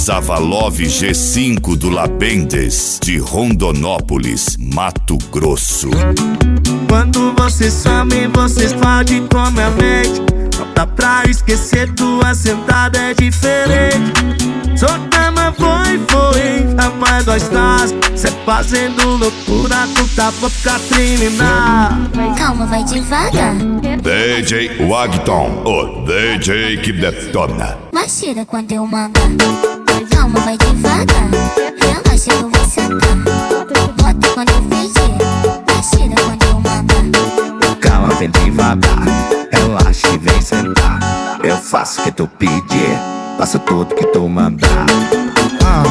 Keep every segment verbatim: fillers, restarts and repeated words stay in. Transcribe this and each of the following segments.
Savalov G cinco do Labendes, de Rondonópolis, Mato Grosso. Quando você some, você explode com minha mente. Não dá pra esquecer, tua sentada é diferente. Sou cama, foi, foi, amar nós nós. Cê fazendo loucura, tu tá pra terminar. Calma, vai devagar. D J Wagton, o D J que detona. Mas tira quando eu mandar. Calma, vai devagar. Relaxa que eu vou sentar. Bota quando eu pedir. Mas tira quando eu mandar. Calma, vem devagar. Relaxa e vem sentar. Eu faço o que tu pedir, faço tudo que tu mandar. Ah,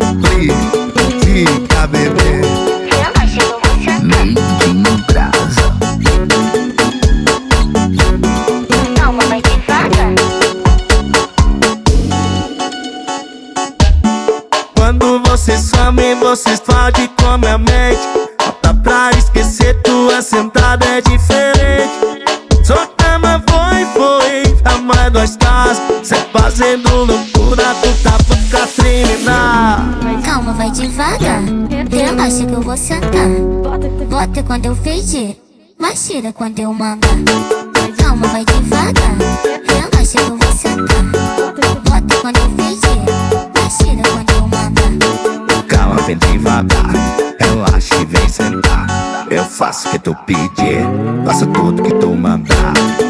fica, bebê. Relaxa que eu vou sentar. Em brasa. Calma, vai devagar. Quando você some, você explode com minha mente. Não dá pra esquecer, tua sentada é diferente. Sou cama, foi, foi, amar nós nós. Cê fazendo loucura, tu tá pra terminar. Calma, vai devagar. Relaxa que eu vou sentar. Bota quando eu pedir. Mas tira quando eu mandar. Calma, vai devagar. Relaxa que eu vou sentar. Bota quando eu pedir. Mas tira quando eu mandar. Calma, vem devagar. Relaxa e vem sentar. Eu faço o que tu pedir, faço tudo que tu mandar.